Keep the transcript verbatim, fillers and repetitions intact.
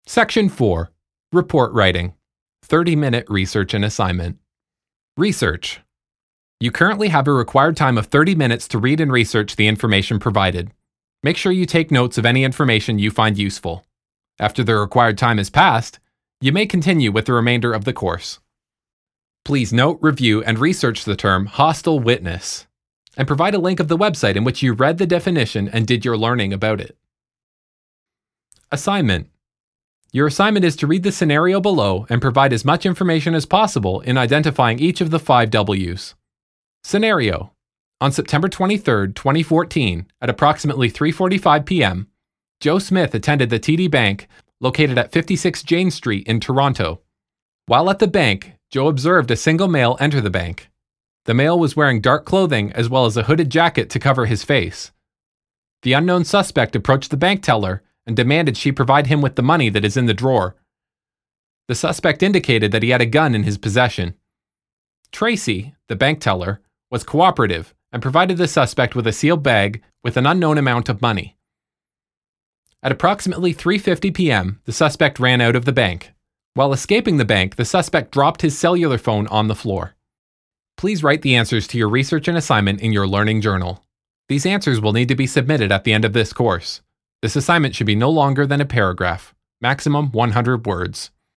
Section four. Report Writing. thirty minute Research and Assignment. Research. You currently have a required time of thirty minutes to read and research the information provided. Make sure you take notes of any information you find useful. After the required time has passed, you may continue with the remainder of the course. Please note, review, and research the term hostile witness, and provide a link of the website in which you read the definition and did your learning about it. Assignment. Your assignment is to read the scenario below and provide as much information as possible in identifying each of the five W's. Scenario. On September twenty-third, twenty fourteen, at approximately three forty-five p.m., Joe Smith attended the T D Bank located at fifty-six Jane Street in Toronto. While at the bank, Joe observed a single male enter the bank. The male was wearing dark clothing as well as a hooded jacket to cover his face. The unknown suspect approached the bank teller and demanded she provide him with the money that is in the drawer. The suspect indicated that he had a gun in his possession. Tracy, the bank teller, was cooperative and provided the suspect with a sealed bag with an unknown amount of money. At approximately three fifty p.m., the suspect ran out of the bank. While escaping the bank, the suspect dropped his cellular phone on the floor. Please write the answers to your research and assignment in your learning journal. These answers will need to be submitted at the end of this course. This assignment should be no longer than a paragraph, maximum one hundred words.